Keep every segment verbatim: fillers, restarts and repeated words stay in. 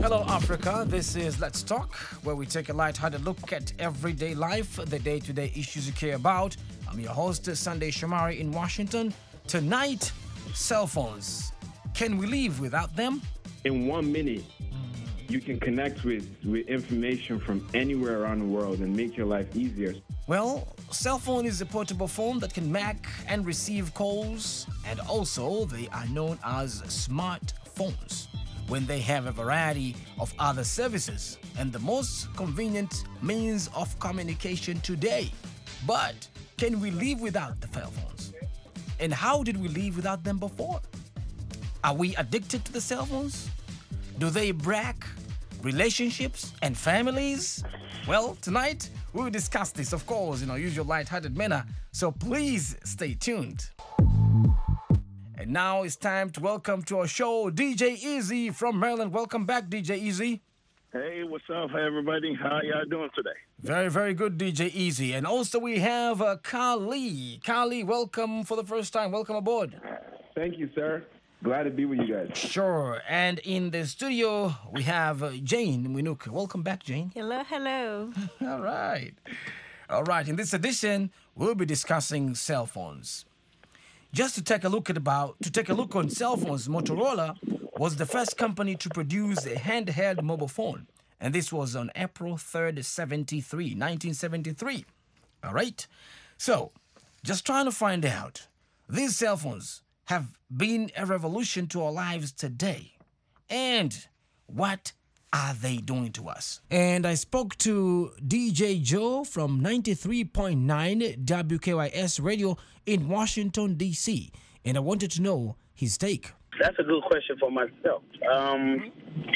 Hello, Africa. This is Let's Talk, where we take a light-hearted look at everyday life, the day-to-day issues you care about. I'm your host, Sunday Shamari in Washington. Tonight, cell phones. Can we live without them? In one minute, you can connect with, with information from anywhere around the world and make your life easier. Well, cell phone is a portable phone that can make and receive calls, and also they are known as smartphones when they have a variety of other services and the most convenient means of communication today. But can we live without the cell phones? And how did we live without them before? Are we addicted to the cell phones? Do they break relationships and families? Well, tonight we will discuss this, of course, in our usual light-hearted manner. So please stay tuned. And now it's time to welcome to our show D J Easy from Maryland. Welcome back, D J Easy. Hey, what's up, everybody? How y'all doing today? Very, very good, D J Easy. And also we have uh, Kali. Kali, welcome for the first time. Welcome aboard. Thank you, sir. Glad to be with you guys. Sure. And in the studio, we have uh, Jane Winuka. Welcome back, Jane. Hello, hello. All right. All right. In this edition, we'll be discussing cell phones. Just to take a look at about to take a look on cell phones, Motorola was the first company to produce a handheld mobile phone, and this was on April third, seventy-three, nineteen seventy-three. All right. So, just trying to find out, these cell phones have been a revolution to our lives today, and what are they doing to us? And I spoke to D J Joe from ninety-three point nine W K Y S Radio in Washington, D C, and I wanted to know his take. That's a good question for myself. Um,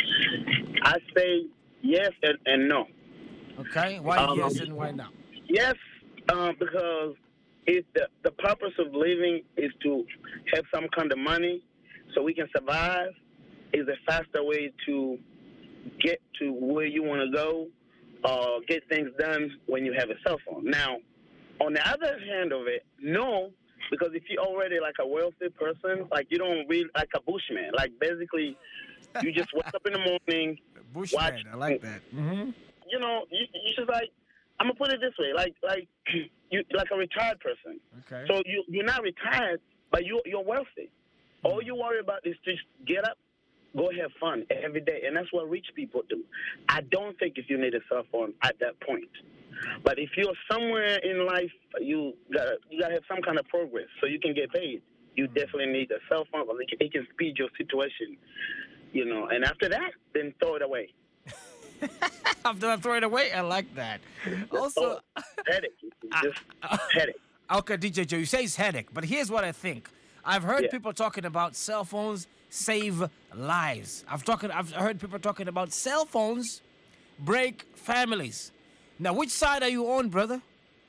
I say yes and, and no. Okay, why Um, yes and why no? Yes, uh, because it, the, the purpose of living is to have some kind of money so we can survive. Is a faster way to get to where you want to go or get things done when you have a cell phone. Now, on the other hand of it, no, because if you're already like a wealthy person, like you don't read like a bushman, like basically you just wake up in the morning, Bushman, watch, I like that. Mm-hmm. you know, you, you just like, I'm gonna put it this way, like like you like a retired person. Okay. So you you're not retired, but you you're wealthy. All you worry about is just get up, go have fun every day, and that's what rich people do. I don't think if you need a cell phone at that point. But if you're somewhere in life, you gotta you gotta have some kind of progress so you can get paid. You definitely need a cell phone because it can, it can speed your situation, you know. And after that, then throw it away. After I throw it away, I like that. Also, Oh, headache, just headache. okay, D J Joe, you say it's headache, but here's what I think. I've heard Yeah. people talking about cell phones save lives. I've talking. I've heard people talking about cell phones break families. Now, which side are you on, brother?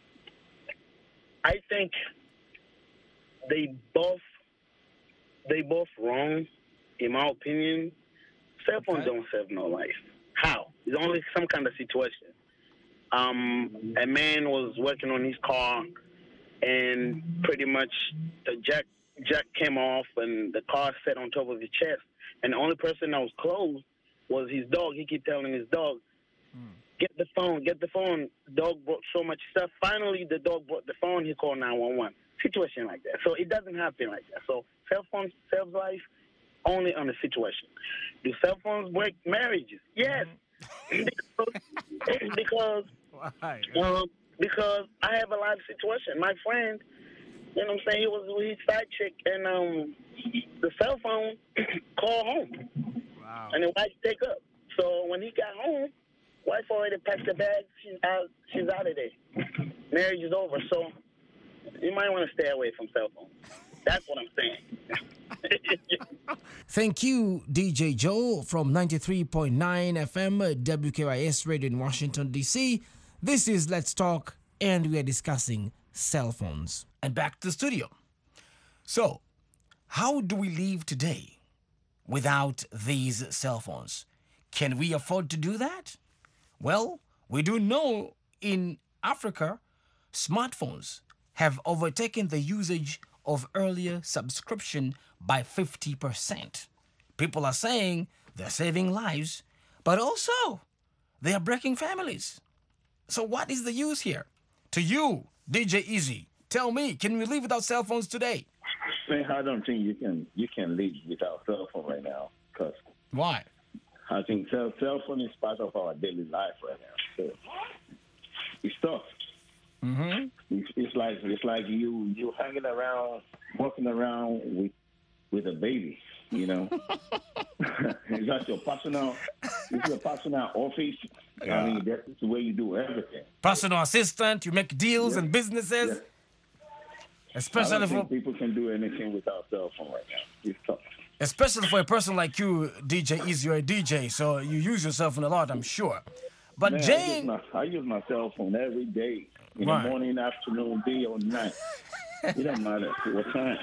I think they both they both wrong, in my opinion. Cell phones Okay. don't save no life. How? It's only some kind of situation. Um, a man was working on his car, and pretty much the jack jack came off, and the car sat on top of his chest. And the only person that was close was his dog. He kept telling his dog, "Get the phone, get the phone." Dog brought so much stuff. Finally, the dog brought the phone. He called nine one one. Situation like that. So it doesn't happen like that. So cell phones save life only on the situation. Do cell phones break marriages? Yes. because because, Why? um, because I have a live situation. My friend, you know what I'm saying, he was with his side chick, and um, the cell phone called home, Wow. and the wife take up. So when he got home, wife already packed the bag. She's out. She's out of there. Marriage is over. So you might want to stay away from cell phones. That's what I'm saying. Thank you, D J Joe from ninety-three point nine F M W K Y S Radio in Washington, D C. This is Let's Talk, and we are discussing cell phones. And back to the studio. So, how do we live today without these cell phones? Can we afford to do that? Well, we do know in Africa, smartphones have overtaken the usage of earlier subscription by fifty percent. People are saying they're saving lives, but also they are breaking families. So what is the use here? To you, D J Easy, tell me, can we live without cell phones today? Man, I don't think you can you can live without cell phone right now, because Why? I think cell cell phone is part of our daily life right now. So it's tough. Mm-hmm. It's, it's like it's like you you hanging around, walking around with with a baby. You know, it's not your personal. It's your personal office. Yeah. I mean, that's the way you do everything. Personal assistant, you make deals Yeah. and businesses. Yeah. I Especially don't for think people can do anything without cell phone right now. It's tough. especially for a person like you, D J Easy, you're a D J, so you use your cell phone a lot, I'm sure. But Man, I use, Jane, my, I use my cell phone every day, in Right. the morning, afternoon, day, or night. It don't matter what time.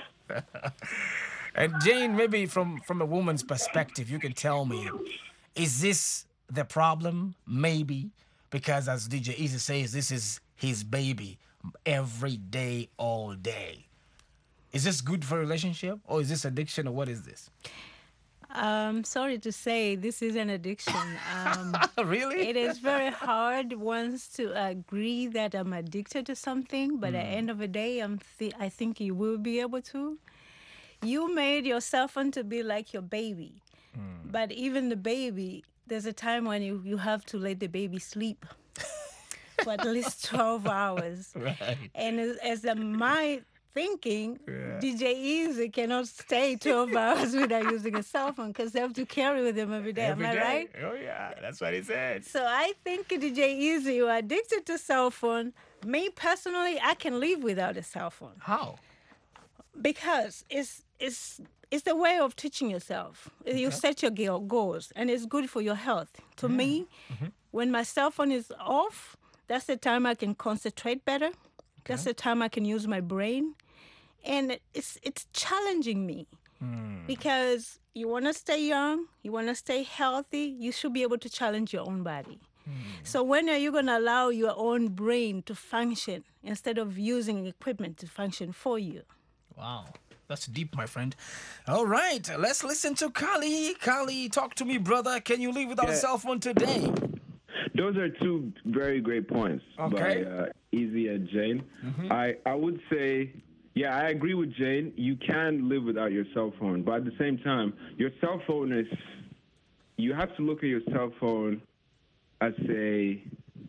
and Jane, maybe from from a woman's perspective, you can tell me, is this the problem? Maybe because as D J Easy says, this is his baby every day, all day. Is this good for a relationship, or is this addiction, or what is this? Um, sorry to say, this is an addiction. Um, Really? it is very hard once to agree that I'm addicted to something, but at the end of the day, I'm th- I think you will be able to. You made your cell phone to be like your baby, but even the baby, there's a time when you, you have to let the baby sleep for at least twelve hours. Right. And as, as a, my thinking, Yeah. D J Easy cannot stay twelve hours without using a cell phone because they have to carry with him every day. Every Am I day? right? Oh yeah, that's what he said. So I think D J Easy, you're addicted to cell phone. Me personally, I can live without a cell phone How? because it's it's it's the way of teaching yourself. You set your go- goals, and it's good for your health. To me, when my cell phone is off, that's the time I can concentrate better. That's the time I can use my brain, and it's it's challenging me because you want to stay young, you want to stay healthy. You should be able to challenge your own body. So when are you going to allow your own brain to function instead of using equipment to function for you? Wow, that's deep, my friend. All right, let's listen to Kali. Kali, talk to me, brother. Can you live without a Yeah. cell phone today? Those are two very great points Okay. by uh, Easy and Jane. I, I would say, yeah, I agree with Jane. You can live without your cell phone, but at the same time, your cell phone is, you have to look at your cell phone as a,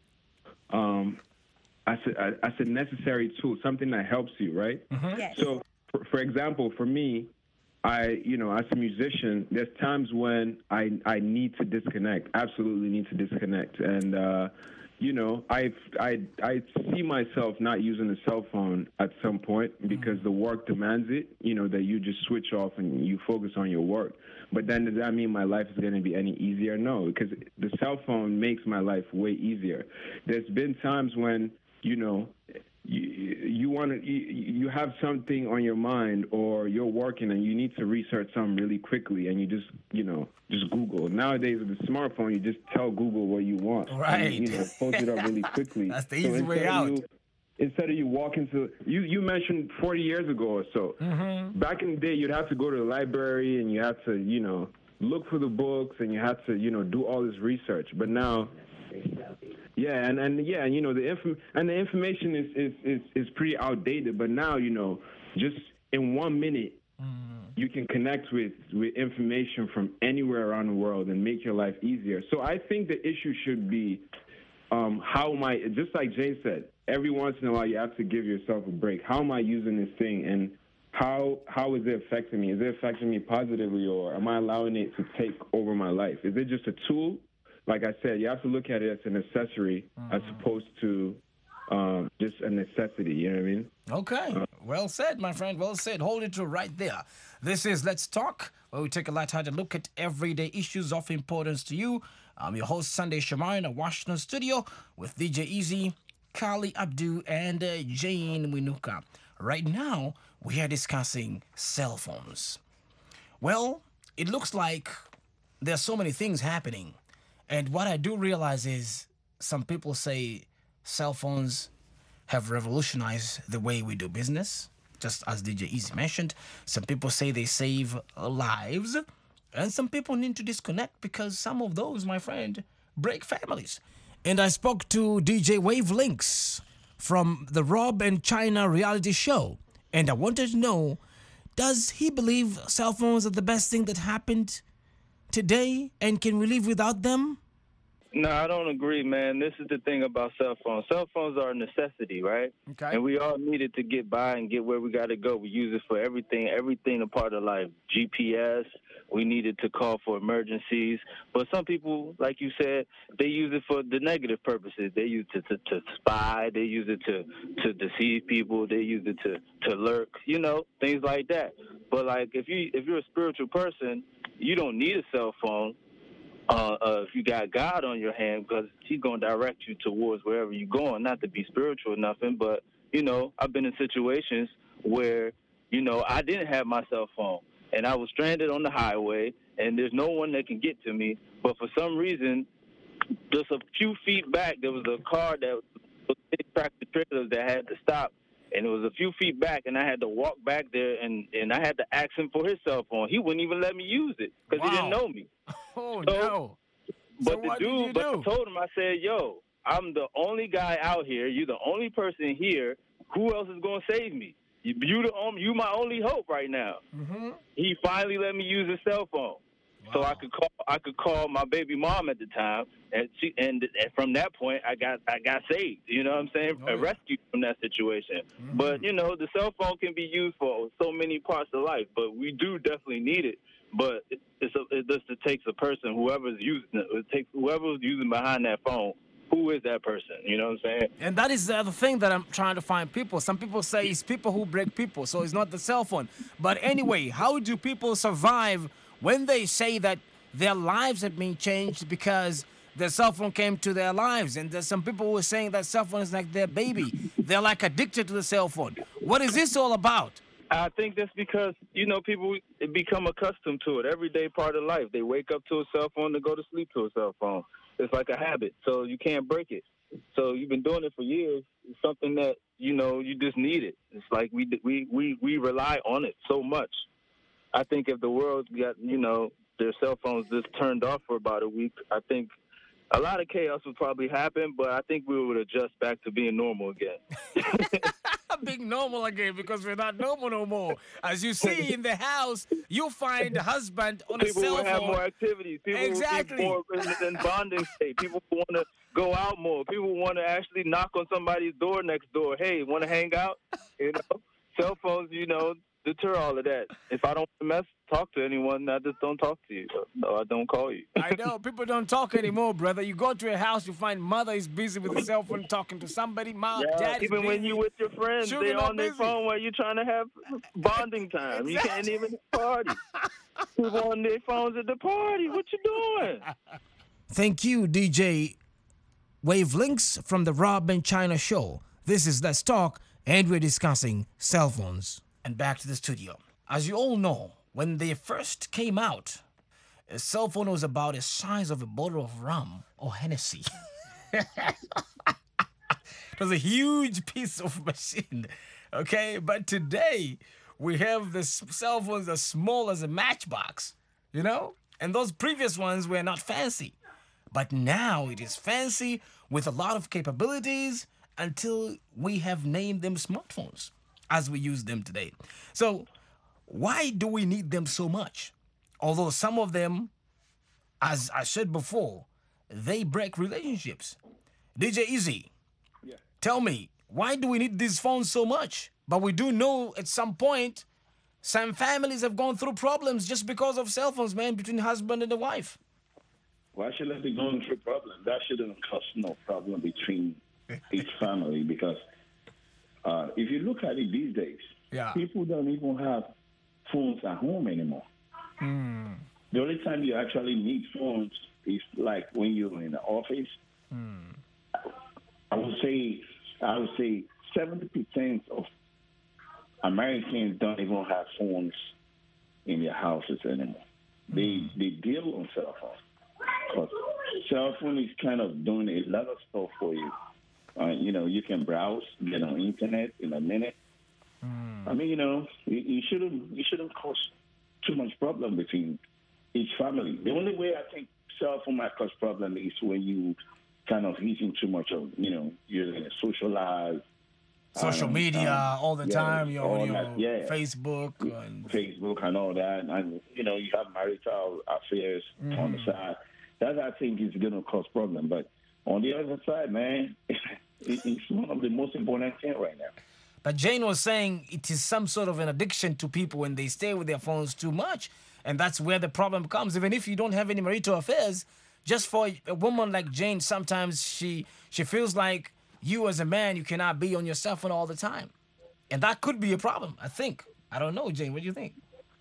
um, as a, as a necessary tool, something that helps you, right? Yes. So, for, for example, for me, I, you know, as a musician, there's times when I I need to disconnect. Absolutely need to disconnect, and uh, you know, I I I see myself not using a cell phone at some point because the work demands it. You know, that you just switch off and you focus on your work. But then does that mean my life is going to be any easier? No, because the cell phone makes my life way easier. There's been times when, you know, you, you want to, you, you have something on your mind, or you're working and you need to research something really quickly, and you just, you know, just Google. Nowadays with the smartphone, you just tell Google what you want. Right. And, you know, post it up really quickly. That's the So easy way instead of out. you- Instead of you walking to, you, you mentioned forty years ago or so. Mm-hmm. Back in the day, you'd have to go to the library and you had to, you know, look for the books and you had to, you know, do all this research. But now, yeah, and, and yeah, and, you know, the inform- and the information is, is, is, is pretty outdated. But now, you know, just in one minute, you can connect with, with information from anywhere around the world and make your life easier. So I think the issue should be, um, how am I, just like Jane said, every once in a while you have to give yourself a break. How am I using this thing, and how how is it affecting me? Is it affecting me positively, or am I allowing it to take over my life? Is it just a tool? Like I said, you have to look at it as an accessory as opposed to um, just a necessity. You know what I mean? Okay, well said, my friend. Well said. Hold it to right there. This is Let's Talk, where we take a light-hearted look at everyday issues of importance to you. I'm your host, Sunday Shamar, in a Washington studio with D J Easy, Kali Abdu, and uh, Jane Winuka. Right now, we are discussing cell phones. Well, it looks like there's so many things happening. And what I do realize is some people say cell phones have revolutionized the way we do business, just as D J Easy mentioned. Some people say they save lives. And some people need to disconnect because some of those, my friend, break families. And I spoke to D J Wavelinks from the Rob and China reality show. And I wanted to know, does he believe cell phones are the best thing that happened today? And can we live without them? No, I don't agree, man. This is the thing about cell phones. Cell phones are a necessity, right? Okay. And we all need it to get by and get where we got to go. We use it for everything, everything a part of life. G P S, we need it to call for emergencies. But some people, like you said, they use it for the negative purposes. They use it to, to, to spy. They use it to, to deceive people. They use it to, to lurk, you know, things like that. But, like, if, you, if you're a spiritual person, you don't need a cell phone. Uh, uh, if you got God on your hand, because he's going to direct you towards wherever you're going, not to be spiritual or nothing, but, you know, I've been in situations where, you know, I didn't have my cell phone, and I was stranded on the highway, and there's no one that can get to me, but for some reason, just a few feet back, there was a car that was tractor trailers that had to stop, and it was a few feet back, and I had to walk back there, and, and I had to ask him for his cell phone. He wouldn't even let me use it because Wow. he didn't know me. Oh, So- no. But So the what did dude, you but I do? told him, I said, yo, I'm the only guy out here. You're the only person here. Who else is going to save me? You, you, the, um, you my only hope right now. Mm-hmm. He finally let me use his cell phone. So I could call. I could call my baby mom at the time, and she. And, and from that point, I got. I got saved. You know what I'm saying? Oh, yeah. Rescued from that situation. Mhm. But you know, the cell phone can be used for so many parts of life. But we do definitely need it. But it, it's a, it just it takes a person, whoever's using it. It takes whoever's using behind that phone. Who is that person? You know what I'm saying? And that is the other thing that I'm trying to find people. Some people say it's people who break people, so it's not the cell phone. But anyway, how do people survive when they say that their lives have been changed because the cell phone came to their lives? And there's some people who are saying that cell phone is like their baby. They're like addicted to the cell phone. What is this all about? I think that's because, you know, people become accustomed to it. Everyday part of life. They wake up to a cell phone, they go to sleep to a cell phone. It's like a habit, so you can't break it. So you've been doing it for years. It's something that, you know, you just need it. It's like we we we, we rely on it so much. I think if the world got, you know, their cell phones just turned off for about a week, I think a lot of chaos would probably happen, but I think we would adjust back to being normal again. Being normal again because we're not normal no more. As you see in the house, you find a husband on People a cell will have phone. more activities. People Exactly. will be more in, in bonding state. People want to go out more. People want to actually knock on somebody's door next door. Hey, want to hang out? You know, cell phones, you know, deter all of that. If I don't mess, talk to anyone, I just don't talk to you. No, I don't call you. I know people don't talk anymore, brother. You go to a house, you find mother is busy with the cell phone talking to somebody. Mom, Yeah, dad is even when busy. you with your friends, Children they're are on their busy. phone while you're trying to have bonding time. You can't even party. People on their phones at the party. What you doing? Thank you, D J Wavelinks from the Rob and China show. This is Let's Talk, and we're discussing cell phones. And back to the studio. As you all know, when they first came out, a cell phone was about the size of a bottle of rum or Hennessy. It was a huge piece of machine, okay? But today, we have the s- cell phones as small as a matchbox, you know? And those previous ones were not fancy. But now it is fancy with a lot of capabilities until we have named them smartphones as we use them today. So why do we need them so much? Although some of them, as I said before, they break relationships. D J Easy, Yeah. tell me, why do we need these phones so much? But we do know at some point, some families have gone through problems just because of cell phones, man, between husband and the wife. Why should I be going through problems? That shouldn't cause no problem between each family because uh, if you look at it these days, Yeah. people don't even have phones at home anymore. Hmm. The only time you actually need phones is like when you're in the office. Hmm. I would say, I would say seventy percent of Americans don't even have phones in their houses anymore. They they deal on cell phones. But cell phone is kind of doing a lot of stuff for you. Uh, you know, you can browse, get on internet in a minute. I mean, you know, you, you shouldn't you shouldn't cause too much problem between each family. The only way I think cell phone might cause problem is when you kind of using too much of, you know, you're in a socialized. Social um, media um, all the yeah, time. You're all on your that, yeah. Facebook. And... Facebook and all that. And, you know, you have marital affairs mm. on the side. That, I think, is going to cause problem. But on the other side, man, it's one of the most important things right now. But Jane was saying it is some sort of an addiction to people when they stay with their phones too much. And that's where the problem comes. Even if you don't have any marital affairs, just for a woman like Jane, sometimes she she feels like you as a man, you cannot be on your cell phone all the time. And that could be a problem, I think. I don't know, Jane, what do you think?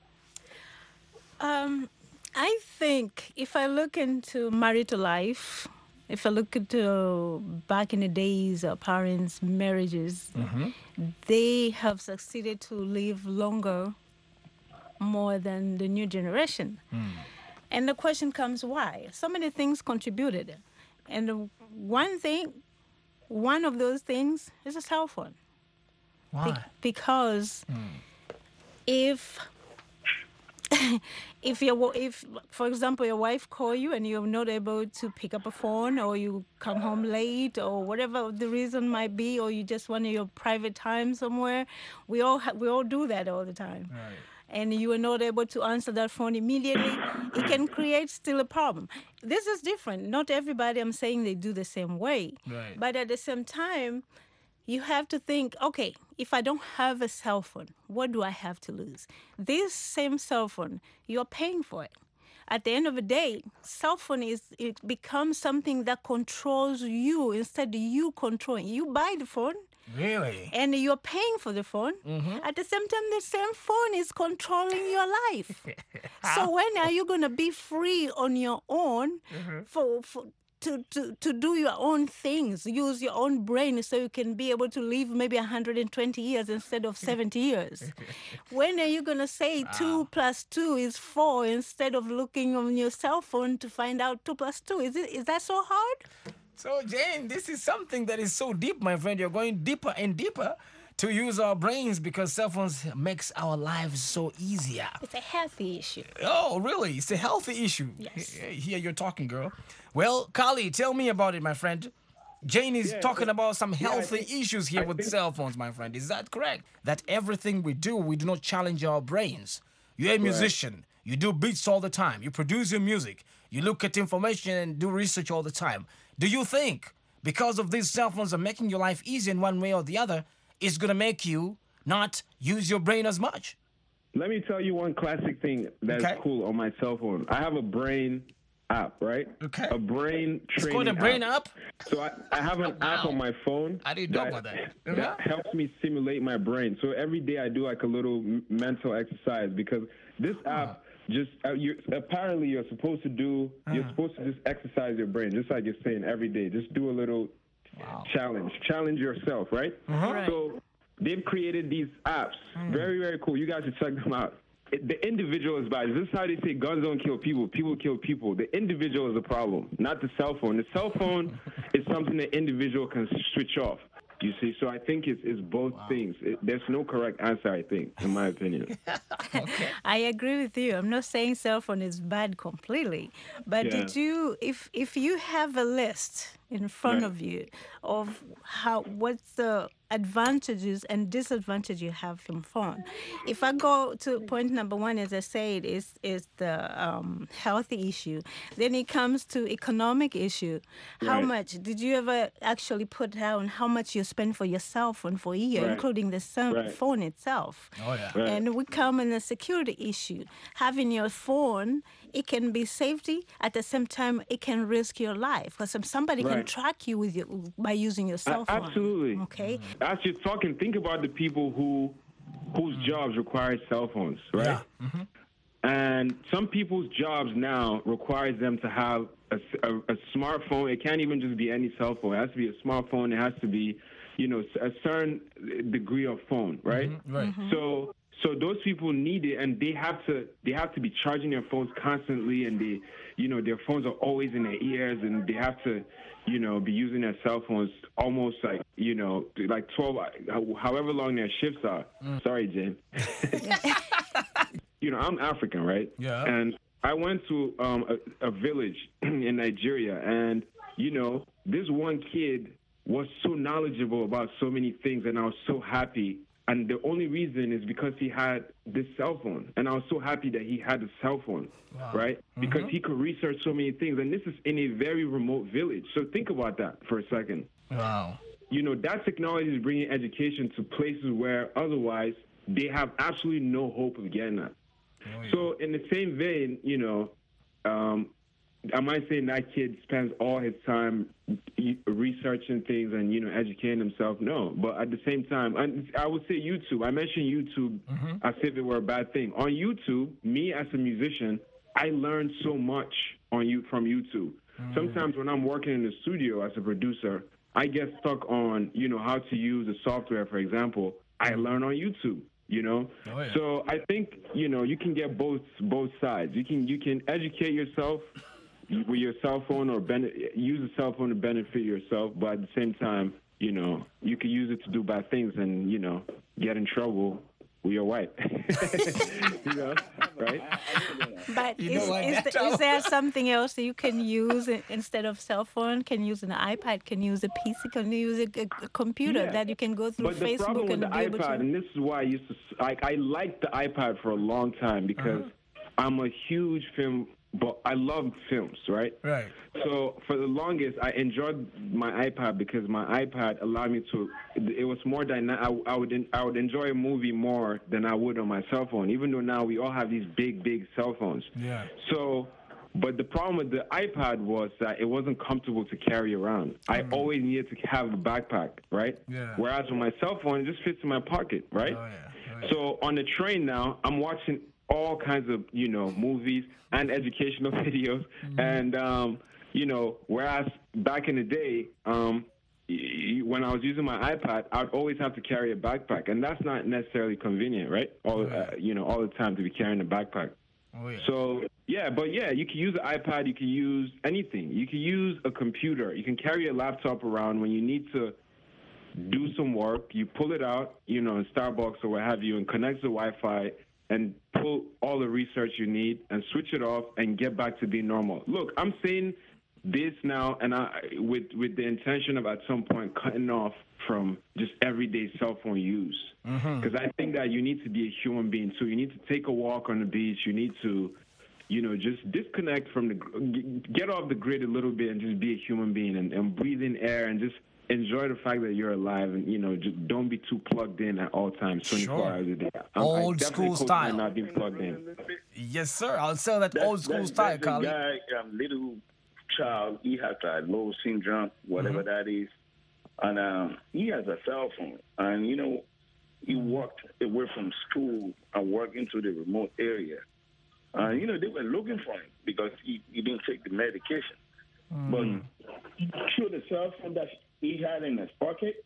Um, I think if I look into marital life, if I look into back in the days of parents' marriages, mm-hmm. they have succeeded to live longer, more than the new generation. Mm. And the question comes, why? So many things contributed. And one thing, one of those things is a cell phone. Why? Be- because mm. if... if you if for example your wife call you and you're not able to pick up a phone, or you come home late, or whatever the reason might be, or you just want your private time somewhere, we all ha- we all do that all the time. Right. And you are not able to answer that phone immediately, it can create still a problem. This is different. Not everybody, I'm saying, they do the same way. Right. But at the same time, you have to think, okay, if I don't have a cell phone, what do I have to lose? This same cell phone, you're paying for it. At the end of the day, cell phone is it becomes something that controls you instead of you controlling. You buy the phone. Really? And you're paying for the phone. Mm-hmm. At the same time, the same phone is controlling your life. So when are you going to be free on your own mm-hmm. for... for To, to, to do your own things, use your own brain so you can be able to live maybe one hundred twenty years instead of seventy years. When are you going to say wow. two plus two is four instead of looking on your cell phone to find out two plus two? Is it is that so hard? So, Jane, this is something that is so deep, my friend. You're going deeper and deeper to use our brains because cell phones makes our lives so easier. It's a healthy issue. Oh, really? It's a healthy issue. Yes. Here you're talking, girl. Well, Kali, tell me about it, my friend. Jane is yeah, talking about some healthy yeah, think, issues here I with think... cell phones, my friend. Is that correct? That everything we do, we do not challenge our brains. You're a musician. Right. You do beats all the time. You produce your music. You look at information and do research all the time. Do you think because of these cell phones are making your life easy in one way or the other, it's going to make you not use your brain as much? Let me tell you one classic thing that's okay. cool on my cell phone. I have a brain app, right? Okay. A brain training It's called a brain app? app? So I, I have an wow. app on my phone. I didn't know about that. That uh-huh. helps me stimulate my brain. So every day I do like a little m- mental exercise because this app just, uh, you're, apparently you're supposed to do, uh-huh. you're supposed to just exercise your brain, just like you're saying every day. Just do a little wow. challenge. Challenge yourself, right? Uh-huh. Right. So they've created these apps. Mm. Very, very cool. You guys should check them out. It, the individual is bad. This is how they say guns don't kill people. People kill people. The individual is the problem, not the cell phone. The cell phone is something the individual can switch off. You see, so I think it's, it's both wow. things. It, there's no correct answer, I think, in my opinion. Okay. I agree with you. I'm not saying cell phone is bad completely, but yeah. did you, if if you have a list in front right. of you of how what's the advantages and disadvantages you have from phone. If I go to point number one, as I said, is is the um, healthy issue. Then it comes to economic issue. How right. much did you ever actually put down how much you spend for your cell phone for a year, right. including the cell right. phone itself? Oh yeah. Right. And we come in a security issue. Having your phone, it can be safety. At the same time, it can risk your life because somebody right. can track you with your, by using your cell phone. Absolutely. Okay. Mm-hmm. As you're talking, think about the people who whose jobs require cell phones, right? Yeah. Mm-hmm. And some people's jobs now requires them to have a, a, a smartphone. It can't even just be any cell phone. It has to be a smartphone. It has to be, you know, a certain degree of phone, right? Mm-hmm. Right. Mm-hmm. So. So those people need it, and they have to they have to be charging their phones constantly, and they, you know, their phones are always in their ears, and they have to, you know, be using their cell phones almost like, you know, like twelve, however long their shifts are. Mm. Sorry, Jane. You know, I'm African, right? Yeah. And I went to um, a, a village in Nigeria, and you know, this one kid was so knowledgeable about so many things, and I was so happy. And the only reason is because he had this cell phone, and I was so happy that he had a cell phone, wow. right? Mm-hmm. Because he could research so many things, and this is in a very remote village. So think about that for a second. Wow. You know, that technology is bringing education to places where otherwise they have absolutely no hope of getting that. Oh, yeah. So in the same vein, you know, um, am I saying that kid spends all his time researching things and, you know, educating himself? No. But at the same time, I, I would say YouTube. I mentioned YouTube mm-hmm. as if it were a bad thing. On YouTube, me as a musician, I learned so much on you from YouTube. Mm-hmm. Sometimes when I'm working in the studio as a producer, I get stuck on, you know, how to use the software, for example. I learn on YouTube. You know, oh, yeah. So I think, you know, you can get both both sides. You can you can educate yourself with your cell phone or ben- use a cell phone to benefit yourself, but at the same time, you know, you can use it to do bad things and, you know, get in trouble with your wife. You know, right? But You is, know what, is, that's the, how- is there something else that you can use i- instead of cell phone? Can use an iPad? Can use a P C? Can use a, a, a computer Yeah. that you can go through But the problem Facebook with and the be able iPad, to? and this is why I used to, like, I liked the iPad for a long time because I'm a huge film, but I love films, right? Right. So for the longest, I enjoyed my iPad because my iPad allowed me to. It was more dynamic. I, I would I would enjoy a movie more than I would on my cell phone. Even though now we all have these big, big cell phones. Yeah. So, but the problem with the iPad was that it wasn't comfortable to carry around. I always needed to have a backpack, right? Yeah. Whereas with my cell phone, it just fits in my pocket, right? Oh, yeah. Oh, yeah. So on the train now, I'm watching all kinds of, you know, movies and educational videos. Mm-hmm. And, um, you know, whereas back in the day, um, y- y- when I was using my iPad, I'd always have to carry a backpack. And that's not necessarily convenient, right? All, uh, you know, all the time to be carrying a backpack. Oh, yeah. So, yeah, but yeah, you can use an iPad, you can use anything. You can use a computer. You can carry a laptop around when you need to do some work. You pull it out, you know, in Starbucks or what have you, and connect to Wi-Fi and pull all the research you need and switch it off and get back to being normal. Look, I'm saying this now and I with with the intention of at some point cutting off from just everyday cell phone use. Because mm-hmm. I think that you need to be a human being. So you need to take a walk on the beach. You need to, you know, just disconnect from the, get off the grid a little bit and just be a human being and, and breathe in air and just enjoy the fact that you're alive and, you know, just don't be too plugged in at all times, twenty-four Sure. hours a day. I'm, Old I school coach style. Not being plugged in. Yes, sir. I'll sell that That's- old school that's- style, that's a Carly. guy, um, little child, he has a low syndrome, whatever that is, and um, he has a cell phone. And, you know, he walked away from school and worked into the remote area. Uh, you know, they were looking for him because he, he didn't take the medication. But through the cell phone that he had in his pocket,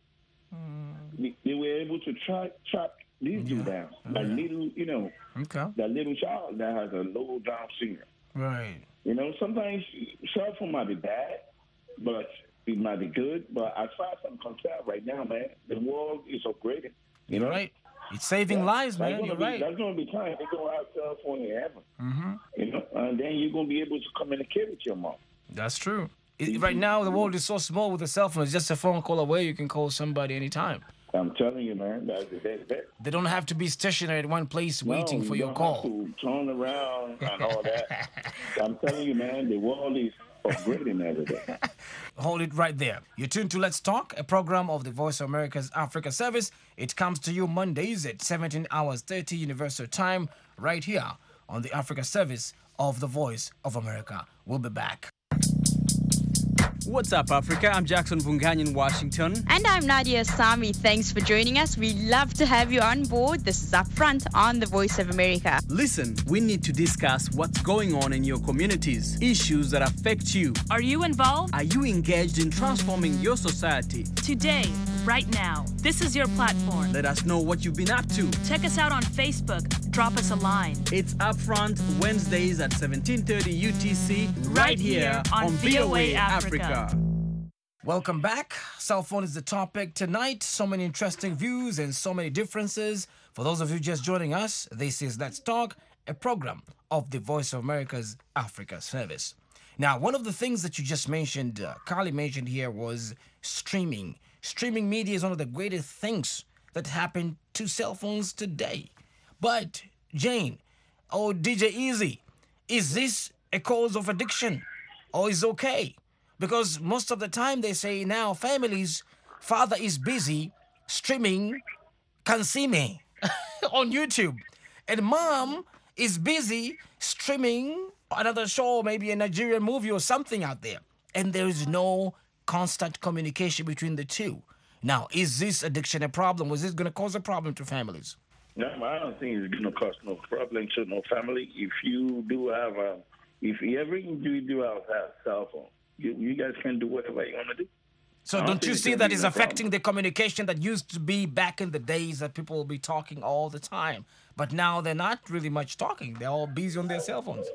they, they were able to track track these two down. That little, you know, Okay. that little child that has a low Down syndrome. Right. You know, sometimes cell phone might be bad, but it might be good. But as far as I'm concerned right now, man, the world is upgrading. You You're know? right. It's saving lives, That's man. gonna You're be, right. That's going to be time they're going to have cell phone in heaven. Mm-hmm. You know, and then you're going to be able to communicate with your mom. That's true. It, right now, the world is so small with a cell phone. It's just a phone call away. You can call somebody anytime. I'm telling you, man, that's the best bet. They don't have to be stationary at one place waiting no, for you your don't call. have to turn around and all that. I'm telling you, man, the world is upgrading every day. Hold it right there. You're tuned to Let's Talk, a program of the Voice of America's Africa Service. It comes to you Mondays at seventeen hours thirty Universal Time, right here on the Africa Service of the Voice of America. We'll be back. What's up, Africa? I'm Jackson Vungany in Washington. And I'm Nadia Sami. Thanks for joining us. We love to have you on board. This is Upfront on the Voice of America. Listen, we need to discuss what's going on in your communities, issues that affect you. Are you involved? Are you engaged in transforming your society? Today, right now, this is your platform. Let us know what you've been up to. Check us out on Facebook. Drop us a line. It's Upfront Wednesdays at seventeen thirty U T C, right, Right here on V O A Africa. Welcome back. Cell phone is the topic tonight. So many interesting views and so many differences. For those of you just joining us, this is Let's Talk, a program of the Voice of America's Africa service. Now, one of the things that you just mentioned, uh, Carly mentioned here, was streaming. Streaming media is one of the greatest things that happened to cell phones today. But, Jane, or D J Easy, is this a cause of addiction? Or is it okay? Because most of the time they say now families, father is busy streaming Kansime on YouTube. And mom is busy streaming another show, maybe a Nigerian movie or something out there. And there is no constant communication between the two. Now, is this addiction a problem? Was this going to cause a problem to families? No, I don't think it's going to cause no problem to no family. If you do have a, if every individual has a cell phone, you, you guys can do whatever you want to do. So don't, don't you see that is affecting problem. the communication that used to be back in the days that people will be talking all the time? But now they're not really much talking. They're all busy on their cell phones.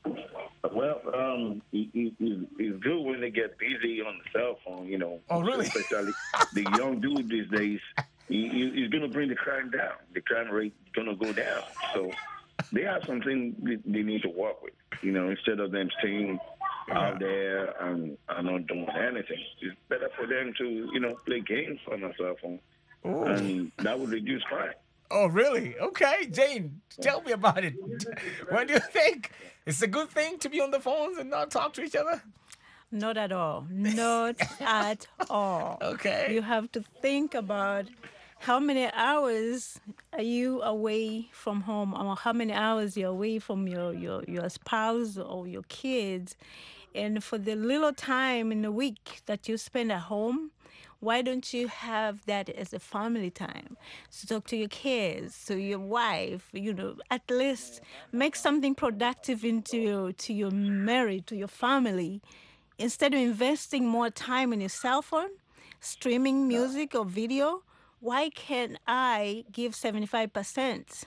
Well, um, it, it, it's good when they get busy on the cell phone, you know. Oh, really? Especially the young dude these days. He, he's going to bring the crime down. The crime rate is going to go down. So they have something they need to work with, you know, instead of them staying out there and, and not doing anything. It's better for them to, you know, play games on a cell phone. Ooh. And that would reduce crime. Oh, really? Okay, Jane, tell me about it. What do you think? It's a good thing to be on the phones and not talk to each other? Not at all. Not at all. Okay. You have to think about how many hours are you away from home, or how many hours you're away from your, your, your spouse or your kids. And for the little time in the week that you spend at home, why don't you have that as a family time? So talk to your kids, to your wife, you know, at least make something productive into your, to your marriage, to your family. Instead of investing more time in your cell phone, streaming music or video, why can't I give seventy-five percent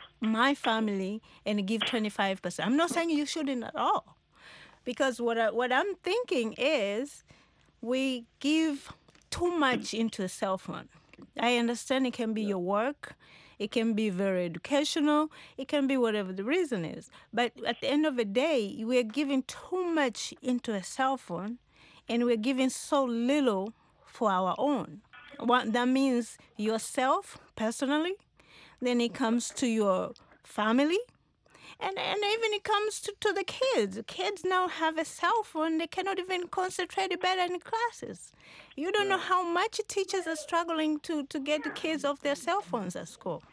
my family and give twenty-five percent? I'm not saying you shouldn't at all. Because what, I, what I'm thinking is we give too much into a cell phone. I understand it can be your work. It can be very educational. It can be whatever the reason is. But at the end of the day, we're giving too much into a cell phone, and we're giving so little for our own. What that means yourself, personally, then it comes to your family, and, and even it comes to, to the kids. Kids now have a cell phone. They cannot even concentrate better in classes. You don't know how much teachers are struggling to, to get the kids off their cell phones at school.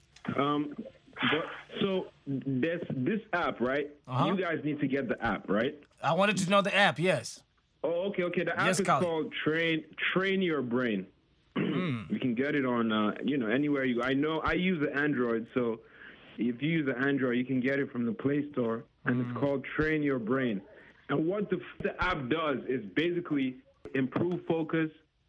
Um, but, so there's this app, right? Uh-huh. You guys need to get the app, right? I wanted to know the app, yes. Oh, okay, okay. The app yes, is Carly. called Train Train Your Brain. Mm. You can get it on, uh, you know, anywhere you go. I know I use the Android, so if you use the Android, you can get it from the Play Store, and mm. it's called Train Your Brain. And what the, the app does is basically improve focus,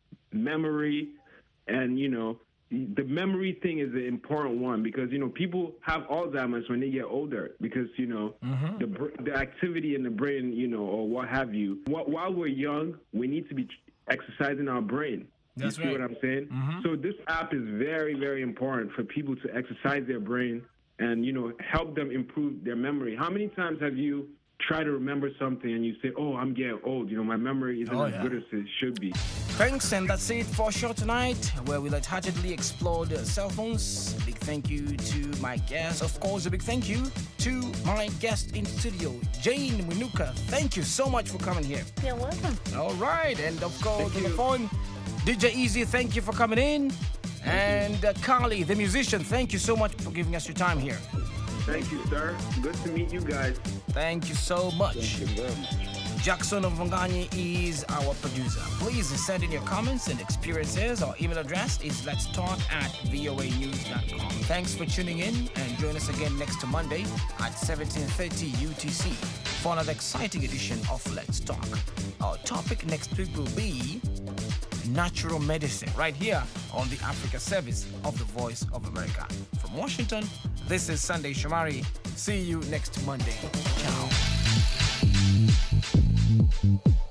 memory, and, you know, the memory thing is an important one because, you know, people have Alzheimer's when they get older because, you know, mm-hmm. the the activity in the brain, you know, or what have you. While we're young, we need to be exercising our brain. That's you see right. what I'm saying? Mm-hmm. So this app is very, very important for people to exercise their brain and, you know, help them improve their memory. How many times have you tried to remember something and you say, oh, I'm getting old, you know, my memory isn't oh, as yeah. good as it should be. Thanks, and that's it for show tonight, where we lightheartedly explored cell phones. A big thank you to my guest. Of course, a big thank you to my guest in studio, Jane Mwinuka. Thank you so much for coming here. You're welcome. All right, and of course, Thank on you. the phone, D J Easy, thank you for coming in. Thank and uh, Carly, the musician, thank you so much for giving us your time here. Thank you, sir. Good to meet you guys. Thank you so much. Thank you very much. Jackson of Vangani is our producer. Please send in your comments and experiences. Our email address is let's talk at v o a news dot com. Thanks for tuning in, and join us again next Monday at seventeen thirty U T C for another exciting edition of Let's Talk. Our topic next week will be natural medicine, right here on the Africa service of the Voice of America. From Washington, this is Sunday Shamari. See you next Monday. Ciao.